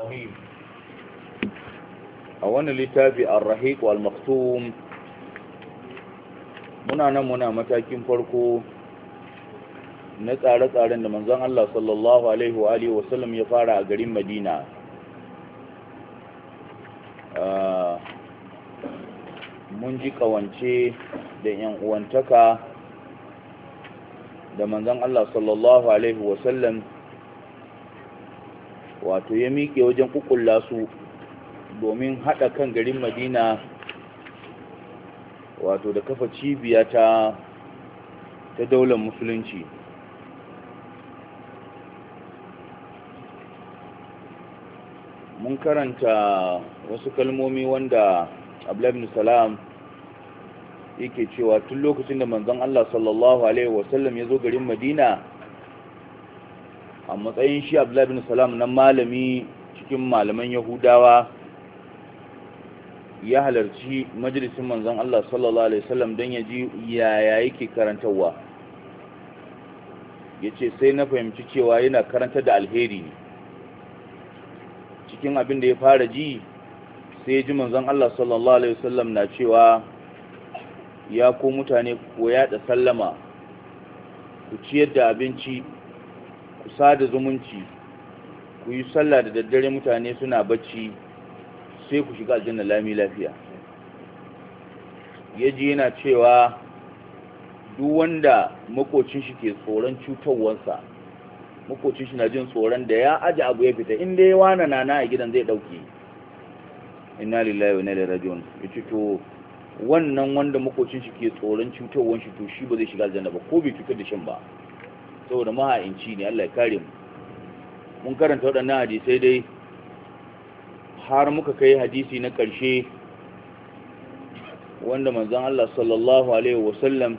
الرحيم أولا لتابع الرحيق والمختوم muna matakin farko na tsare-tsaren da manzon Allah sallallahu alaihi wa alihi wasallam ya fara a garin Madina. Mun ji kawance da yan uwantaka da manzon Allah sallallahu alaihi wasallam wato ya miƙe wajen kukulla su domin haɗa kan garin Madina, wato da kafa cibiya ta daular musulunci. Mun karanta wasu kalmomi wanda Abdullah ibn Salam yake cewa tun lokacin da manzon Allah sallallahu alaihi wasallam ya zo garin Madina, a matsayin shi Abdullah ibn Salam na malami cikin malaman Yahudawa, ya halarci majalisin manzon Allah sallallahu alaihi wasallam don ya ji yaya yake karantarwa. Yace sai na fahimci cewa yana karantar da alheri ne. Cikin abin da ya fara ji, sai ji manzon Allah sallallahu alaihi wasallam na cewa, ya ku mutane ku yaɗa sallama, ku ciyar da abinci, ku sada zumunci, ku yi sallah da daddare mutane suna bacci, sai ku shiga aljanna lami lafiya. Yaji yana cewa duk wanda makocin shi ke tsoron cutarwarsa, makocin shi na jin tsoron da ya aje abu ya fita, inda ya wana nana a gidan zai dauke, inna lillahi wa inna ilaihi raji'un. Yace to wannan wanda makocin shi ke tsoron cutarwar shi, to shi ba zai shiga aljanna ba, ko bai cutar da shin ba, saboda maha'inci ne. Allah ya kare mu. Mun karanta waɗannan hadisai dai har muka kai hadisi na ƙarshe wanda manzon Allah sallallahu alaihi wasallam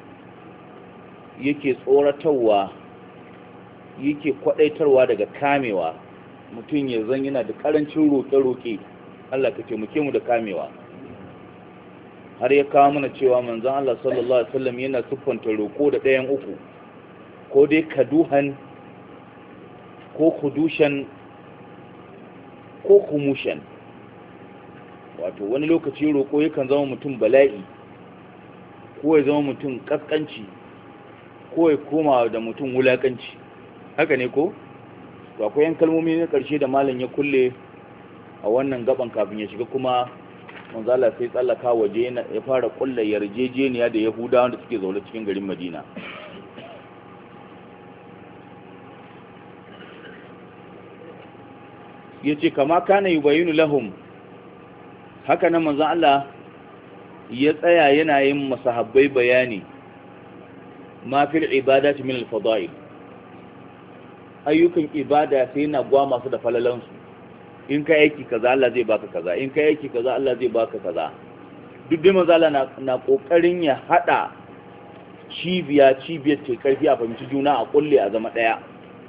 yake tsoratarwa, yake kwadaitarwa daga kamewa. Mutum ya zan yana da karancin roƙe-roƙe, Allah ka taimake mu da kamewa. Har ya kawo mana cewa manzon Allah sallallahu alaihi wasallam yana siffanta roƙo da ɗayan uku, ko dai kaduhan ko khudushan ko kumushan. Wato wani lokaci roƙo yakan zama mutum bala'i, ko ya zama mutum kaskanci, ko ya koma da mutum wulakanci. Haka ne ko? To akwai yan kalmomi na ƙarshe da malam ya kulle a wannan gaban kafin ya shiga kuma manzo Allah sai tsallaka waje ya fara kulla yarjejeniya da Yahudawa da suke zaune cikin garin Madina. Yace kama kana yubayinu lahum, haka nan manzo Allah ya tsaya yana yin masahabbai bayani ma fil ibadati min al-fada'il, ayyukan ibada sai yana gwama su da falalansu. In ka aiki kaza Allah zai baka kaza, in ka aiki kaza Allah zai baka kaza. Duk dai manzo Allah na kokarin ya hada cibiyar ce karfi a fahimci juna, a kulle a zama daya.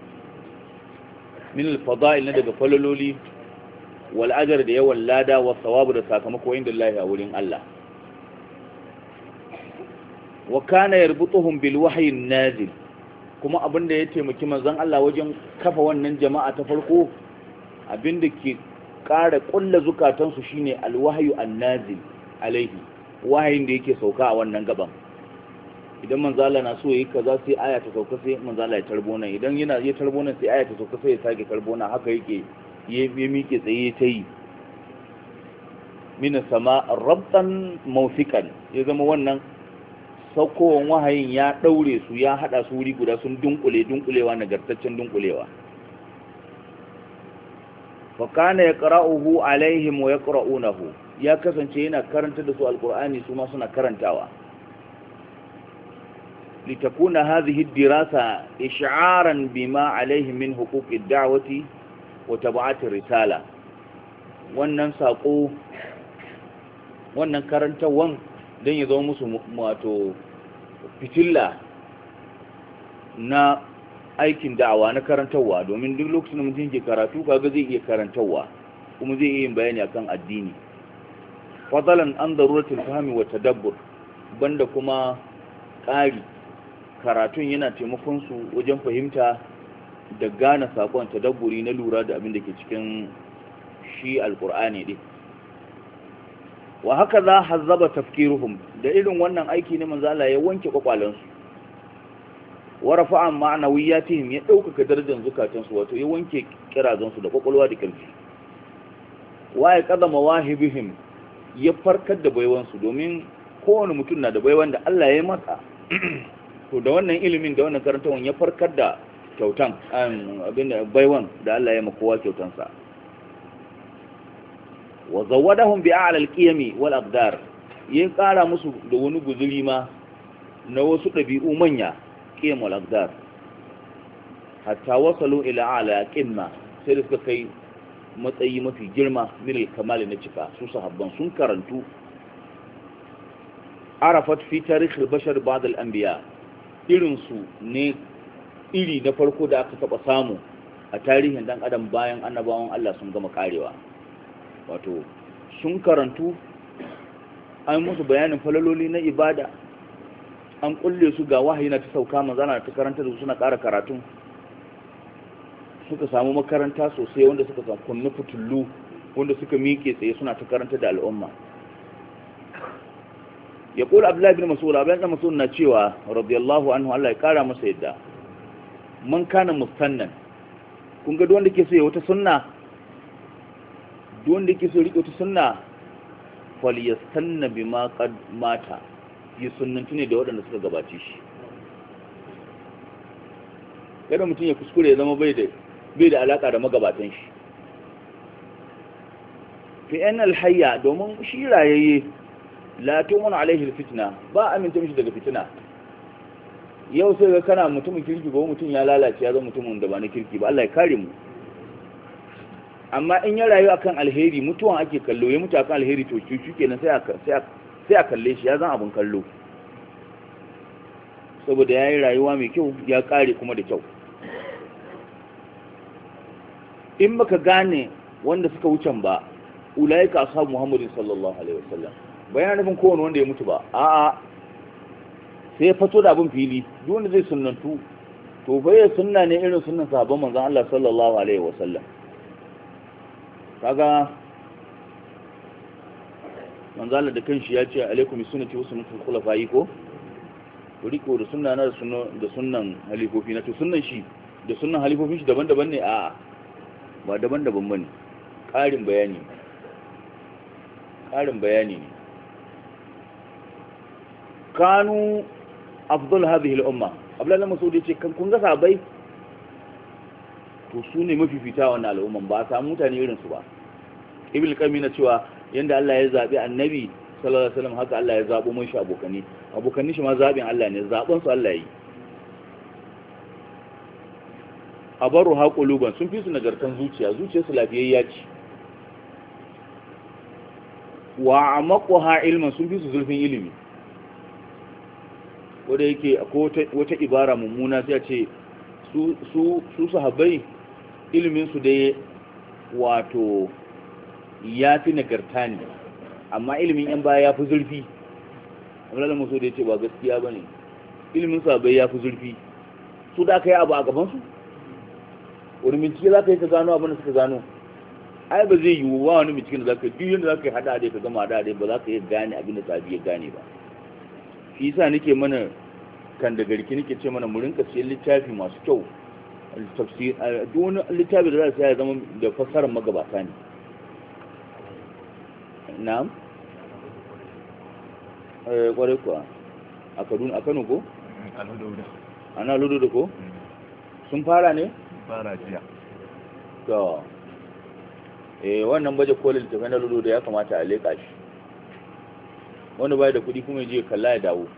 Min al-fada'il na daga falaloli, wal ajr da yawan lada, wa thawabu da sakamako inda Allah a wurin Allah. Wa kana yarbutuhum bil wahyi nazil, kuma abinda ya taimaki manzon Allah wajen kafa wannan jama'a ta farko, abinda ke ƙara ƙulla zukatansu shine al-wahyu an-nazil alaihi, wahayin da yake sauka a wannan gaban. Idan manzo Allah na so yayi kaza sai aya ta sauka, sai manzo Allah ya tarbo nan, idan yana ya tarbo nan sai aya ta sauka sai ya sake tarbo nan. Haka yake ya miƙe tsaye ta yi min sama rabtan mawfiqan, ya zama wannan saukowan wahayin ya daure su, ya hada su wuri guda, sun dunkulewa nagartaccen dunkulewa. Fa kana yaqra'uhu alaihim wa yaqra'unahu, ya kasance yana karanta da su alqur'ani, su ma suna karantawa. litakuna hadhihi ad-dirasa ish'aran bima alaihim min huquq ad-da'wati wa tab'at ar-risala. Wannan sako, wannan karantawan don ya zama musu wato fitilla na aikin da'awa, na karantarwa. Domin duk lokacin da mutum ke karatu kaga zai iya karantarwa, kuma zai iya yin bayani akan addini. Fadalan an daruratul fahmi wa tadabbur, banda kuma ƙari, karatun yana taimakon su wajen fahimta da gane sakon tadabburi na lura da abin da ke cikin shi alqur'ani din wa haka za hazzaba tafkiruhum da irin wannan aiki ne manzo Allah ya wanke kwakwalansu wa rafa'a ma'nawiyatihim ya dauka darajar zukatansu wato ya wanke kirazansu da kwakwalwa da kirji wa ya qadama mawahibihim ya farkar da baiwansu domin kowane mutum na da baiwan da Allah ya masa to da wannan ilimin da wannan karantawan ya farkar da kyautan abin baiwan da Allah ya maka kowa kyautansa wa zawadahum bi a'la al-qiyami wal aqdar yin kara musu da wani guzuri ma na wasu dabi'u manya qiyam wal aqdar hatta wasalu ila a'la qimma sai da suka kai matsayi mafi girma min al-kamal na cika su sahabban sun karantu arafat fi tarikh al-bashar ba'd al-anbiya irin su ne iri na farko da aka taba samu a tarihin dan adam bayan annabawan Allah sun gama karewa wato sun karantu an musu bayanin falaloli na ibada an kulle su ga wahayi na ta sauka manzana ta karanta da su suna ƙara karatu suka samu makaranta sosai wanda suka samu kunnu fitullu wanda suka miƙe tsaye suna ta karanta da al'umma ya kula abdullahi bin mas'ud na cewa radiyallahu anhu Allah ya kara masa yadda man kana mustannan kun ga wanda ke so ya wata sunna wanda ke so rike wata sunna falyastanna bima qad mata yi sunnantu ne da waɗanda suka gabace shi kada mutum ya kuskure ya zama bai da alaka da magabatan shi fi an alhayya domin shi rayayye la tumun alaihi alfitna ba aminta mishi daga fitina yau sai ga kana mutumin kirki ko mutum ya lalace ya zama mutumin da ba na kirki ba Allah ya kare mu amma in ya rayu akan alheri mutuwan ake kallo ya mutu akan alheri to cucu kenan sai a kalle shi ya zan abin kallo saboda ya yi rayuwa mai kyau ya kare kuma da kyau in baka gane wanda suka wucen ba ulaika ashabu muhammadin sallallahu alaihi wasallam bayan nufin kowane wanda ya mutu ba a'a sai ya fito da abin fili duk wanda zai sunnantu to fa ya sunna ne irin sunnan sahabban manzon Allah sallallahu alaihi wasallam kaga manzala da kanshi ya ce alaikum sunnati wa sunnatul khulafa'i ko riko da sunna na da sunnan halifofi na to sunnan shi da sunnan halifofin shi daban-daban ne a ba daban-daban bane ƙarin bayani ne kanu afdal hadhihi al-umma abdullahi mas'ud ya ce kan kun ga sabai to su ne mafifita wannan al'umman ba a samu mutane irinsu ba ibn qayyim na cewa yanda Allah ya zabi annabi sallallahu alaihi wasallam haka Allah ya zabo mun shi abokanni shi ma zabin Allah ne zaben su Allah yi abaru haquluban sun fi su nagartan zuciyarsu lafiyayya ce wa amaquha ilman sun fi su zulfin ilimi wanda yake wata ibara mummuna sai a ce su sahabbai iliminsu dai wato ya fi nagarta ne amma ilimin yan baya ya fi zurfi amma musu da ya ce ba gaskiya ba ne ilimin sahabbai ya fi zurfi su da aka yi abu a gabansu wani bincike za ka yi ka gano abin da suka gano ai ba zai yiwu ba wani binciken da za ka yi duk yadda za ka yi hada dai ka gama hada dai ba za ka iya gane abin da sahabi ya gane ba shi yasa nake mana kan da garki nake ce mana mu rinka siyan littafi masu kyau tafsir duk wani littafi da za su ya zama da fassarar magabata ne na'am kwarai kuwa a Kaduna a Kano ko ana ludo da ko sun fara ne fara jiya to wannan baje kolin littafin da ludo da ya kamata a leka shi wanda bai da kuɗi kuma je kalla ya dawo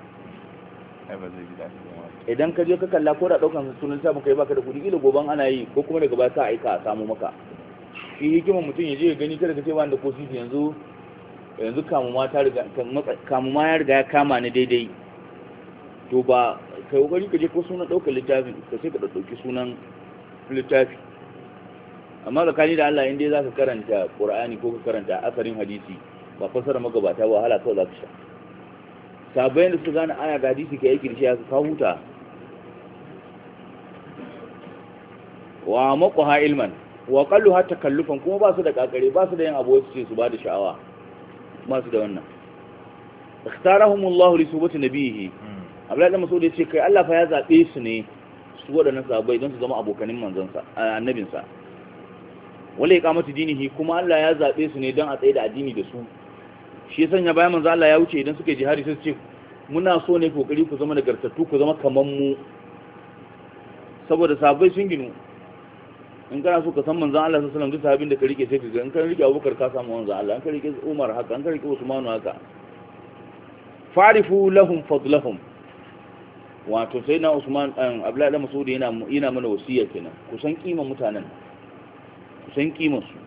idan ka je ka kalla ko da daukan sunan sabon kai baka da kuɗi kila goban ana yi ko kuma daga baya ka aika a samu maka shi hikimar mutum ya je ya gani kada ka ce ba da ko sisi yanzu kamu ma ya riga ya kama ni daidai to ba kai kokari ka je ko sunan daukar littafi ka sai ka dauki sunan littafi amma tsakani da Allah inda za ka karanta Qur'ani ko ka karanta asarin hadisi ba fasara magabata ba wahala kawai za ka sha sabai da su gane aya da hadisi ke aiki da shi ka huta wa maquha ilman wa qalluha takallufan, kuma ba su da kakare, ba su da yin abu wasu ce su ba da sha'awa, ba su da wannan. ikhtarahumullahu li subati nabiyhi. Abdullahi dan Mas'ud ya ce kai Allah fa ya zabe su ne su wadannan sahabbai don su zama abokanin manzansa, annabinsa. wala iqamati dinihi, kuma Allah ya zabe su ne don a tsaye da addini da su. Shi ya sanya bayan manzo Allah ya wuce idan suka jihadi sai su ce muna so ne kokari ku zama nagartattu, ku zama kaman mu, saboda sahabbai sun ginu. In kana so ka san manzon Allah sallallahu alaihi wasallam, duk sahabin da ka rike sai ka ga, in ka rike Abubakar ka samu manzon Allah, in ka rike Umar haka, in ka rike Usman haka. Farifu lahum fadlahum, wato sai na Usman Abdullahi dan Mas'ud yana mana wasiya kenan, ku san kiman mutanen, ku san kiman su,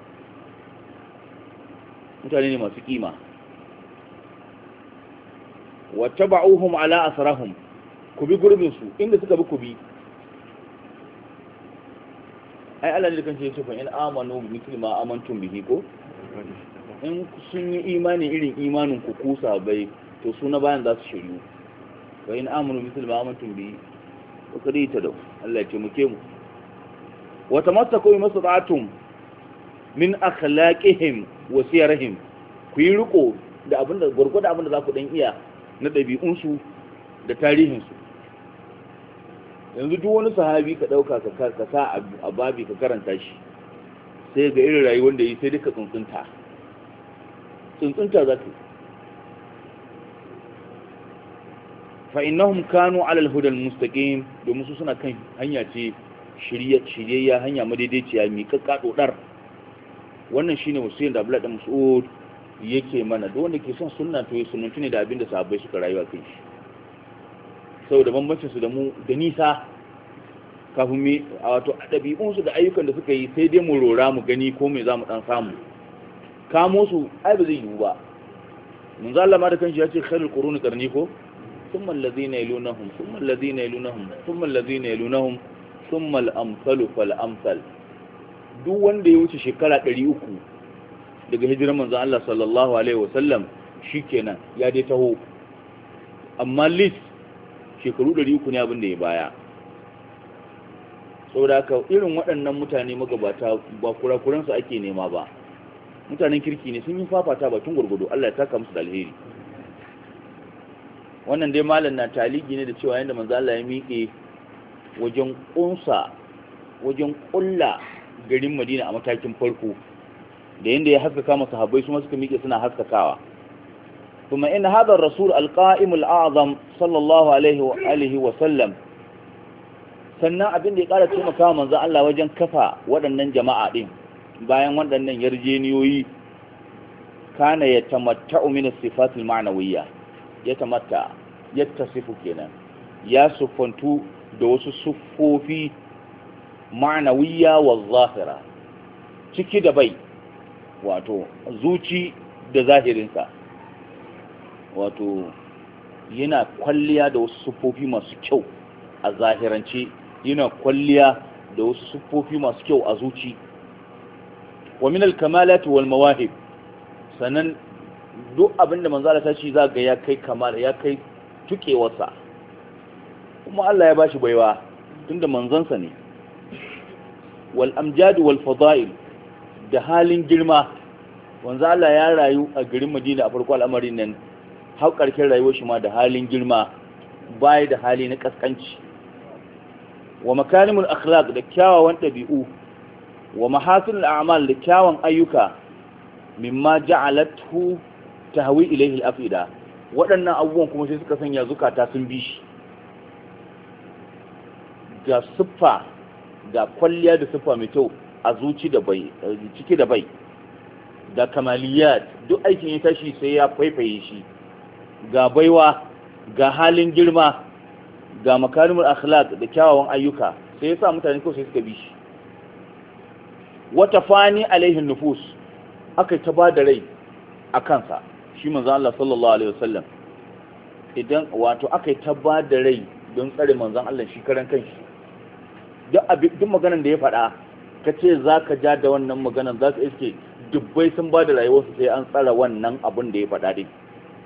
mutane ne masu kima. wattaba'uhum ala asrahum, ku bi gurbin su inda suka bi ku bi. ai Allah ne kan ce fa in amanu bi mithli ma amantum bihi, ko in sun yi imani irin imanin ku kusa bai, to su na bayan za su shiryu. fa in amanu bi mithli ma amantum bihi wa kadita da Allah ya ce muke mu. wa tamassaku bi mastata'tum min akhlaqihim wa siyarihim, ku yi riko da abinda gurgurda abinda za ku dan iya na dabi'unsu da tarihinsu. Yanzu duk wani sahabi ka dauka ka sa a babi ka karanta shi, sai ga irin rayuwar da yi, sai duka tsuntsunta za ka. fa innahum kanu ala al-huda al-mustaqim, domin su suna kan hanya ce shiryayya, hanya madaidaiciya, miƙaƙƙa dodar. Wannan shine wasiyar da Abdullah dan Mas'ud yake mana, duk wanda ke son sunna to ya sunnantu ne da abinda sahabbai suka rayuwa kai shi. Saboda bambancin su da mu da nisa, kafin mu wato ɗabi'un su da ayyukan da suka yi sai dai mu rora mu gani ko me zamu dan samu. Kamo su ai ba zai yiwu ba. Mun zalla ma da kanshi ya ce khairul quruni qarni, ko thumma alladhina yalunhum thumma alladhina yalunhum thumma alladhina yalunhum thumma al-amsalu fal amsal. Duk wanda ya wuce shekara 300 daga hijirar manzon Allah sallallahu alaihi wasallam shikenan ya dai taho, amma list shekaru 300 ne abin da ya baya. Saboda haka irin waɗannan mutane magabata ba kurakuransu ake nema ba, mutanen kirki ne, sun yi fafata bakin gurgudu. Allah ya taka musu da alheri. Wannan dai malam na taligi ne da cewa yanda manzo Allah ya miƙe wajen ƙulla garin Madina a matakin farko, da yanda ya haskaka masa sahabbai su ma suka miƙe suna haskakawa. kuma in hadha ar-rasul al-qa'im al-a'zam sallallahu alaihi wa sallam, sannan abin da ya ƙara taimaka manzo Allah wajen kafa waɗannan jama'a din bayan waɗannan yarjeniyoyi, kana yatamatta'u min as-sifat al-ma'nawiyya, yattasifu kenan, ya sufantu da wasu siffofi ma'nawiyya wa zahira, ciki da bai, wato zuci da zahirinsa. Wato yana kwalliya da wasu siffofi masu kyau a zahirance, yana kwalliya da wasu siffofi masu kyau a zuci. wa min al-kamalati wal mawahib, sanan duk abinda manzo Allah ta ce za ga ya kai kamala, ya kai tukewarsa, kuma Allah ya bashi baiwa tunda manzansa ne. wal amjad wal fadail, da halin girma. Manzo Allah ya rayu a garin Madina a farko al'amarin nan, har karkin rayuwar shi ma da halin girma, bai da hali na kaskanci. wa makarimul akhlaq, da kyawawan dabi'u. wa mahasinul a'mal, da kyawun ayyuka. mimma ja'alathu tahwi ilayhi al-afida, waɗannan abubuwan kuma sai suka sanya zukata sun bi shi. ga siffa, ga kwalliya da siffa mai kyau a zuci da bai, ciki da bai, ga kamaliyat, duk aikin ya tashi sai ya faifaye shi. ga baiwa, ga halin girma, ga makarimul akhlaq, da kyawawan ayyuka, sai ya sa mutane ko sai suka bi shi. wata fani alaihin nufus, aka ta ba da rai a kansa shi manzo Allah sallallahu alaihi wasallam. idan wato aka ta ba da rai don tsare manzon Allah shi karan kanshi. duk maganar da ya faɗa ka ce za ka ja da wannan maganar, za ka iske dubbai sun ba da rayuwarsu sai an tsara wannan abin da ya faɗa din.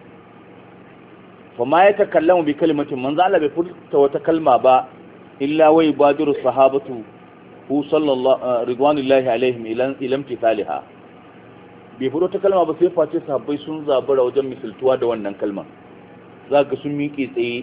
fa ma ya takallamu bi kalimatin, manzo Allah bai furta wata kalma ba illa wai badiru sahabatu hu sallallahu ridwanullahi alaihim ilam tithaliha bai furo ta kalma ba sai face sahabbai sun zabura wajen misaltuwa da wannan kalma zaka sun miƙe tsaye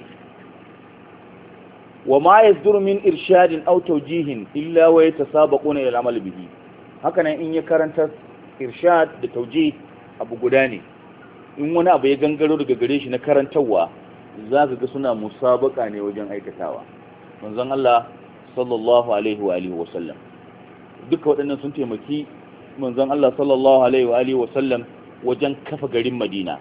wa ma yasduru min irshadin aw tawjihin illa wa yatasabaquna ila al-amal bihi haka nan in ya karanta irshad da tawjih abu guda ne in wani abu ya gangaro daga gare shi na karantawa zaka ga suna musabaka ne wajen aikatawa manzon Allah sallallahu alaihi wa alihi wa sallam duka waɗannan sun taimaki manzon Allah sallallahu alaihi wa alihi wa sallam wajen kafa garin Madina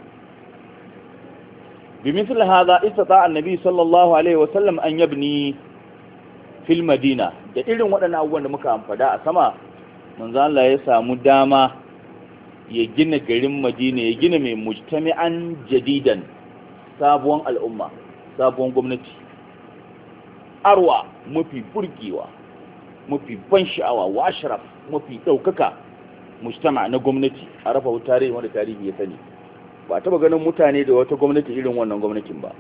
بمثل هذا استطاع النبي صلى الله عليه وسلم أن يبني في المدينة da irin waɗannan abubuwan da muka amfada a sama manzo Allah ya samu dama ya gina garin Madina ya gina mai mujtami'an jadidan sabuwar al'umma sabuwar gwamnati arwa mafi burgewa mafi ban sha'awa wa ashraf mafi daukaka mujtama na gwamnati a rafa tarihi wanda tarihi ya sani ba taba ganin mutane da wata gwamnati irin wannan gwamnatin ba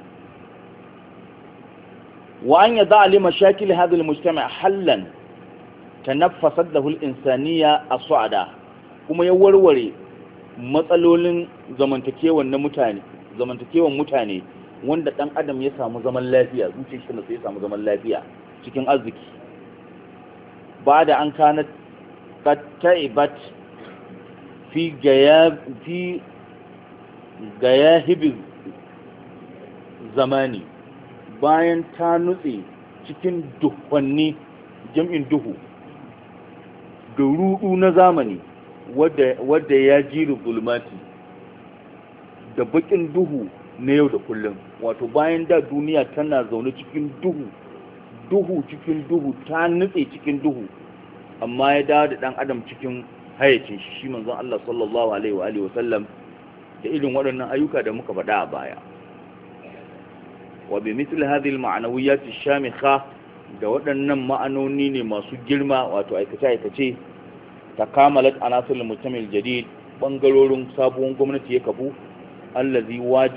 wa an yada li mashakil hadha al-mujtama' hallan tanaffasat lahu al-insaniyya as-su'ada kuma ya warware matsalolin zamantakewan mutane wanda dan adam ya samu zaman lafiya zuciyar shi sai ya samu zaman lafiya cikin arziki ba da an kana ta'ibat fi gayahibin zamani bayan ta nutse cikin duhwanni jam'in duhu da rudu na zamani wadda ya jiri zulmati da bakin duhu na yau da kullum wato bayan da duniya tana zaune cikin duhu ta nutse cikin duhu amma ya dawo da dan adam cikin hayacin shi manzon Allah sallallahu alaihi wa alihi wa sallam da irin waɗannan ayyuka da muka faɗa a baya wa bi misli hadhihi al-ma'nawiyyat ash-shamikha da waɗannan ma'anoni ne masu girma wato aikace takamalat anasul al-mujtama' al-jadid bangarorin sabuwar gwamnati ya kafu allazi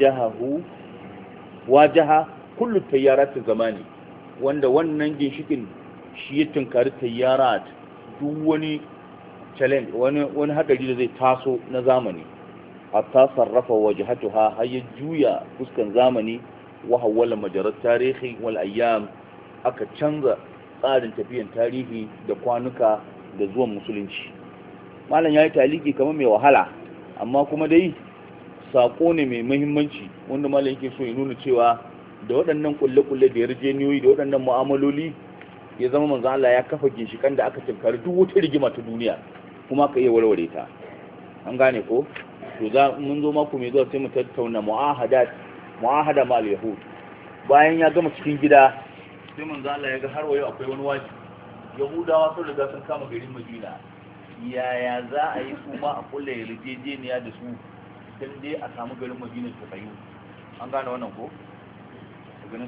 wajaha kullu tayyarat zamani wanda wannan ginshikin shi ya tunkari tayyarat duk wani challenge wani hadari da zai taso na zamani hatta sarrafa wajhatuha har ya juya fuskan zamani wa hawala majarat tarihi wal ayyam aka canza tsarin tafiyan tarihi da kwanuka da zuwan musulunci malam yayi taliki kamar mai wahala amma kuma dai sako ne mai muhimmanci wanda malam yake so ya nuna cewa da waɗannan kulle-kulle da yarjeniyoyi da waɗannan mu'amaloli ya zama manzo Allah ya kafa ginshikan da aka tinkari duk wata rigima ta duniya kuma ka iya warware ta an gane ko to za mun zo mako mai zuwa sai mu tattauna mu'ahada ma al-yahud bayan ya gama cikin gida sai manzo Allah ya ga har wayo akwai wani waji yahudawa sun riga sun kama garin Madina yaya za a yi su ma a kulle yarjejeniya da su dan dai a samu garin Madina ta tsayu an gane wannan ko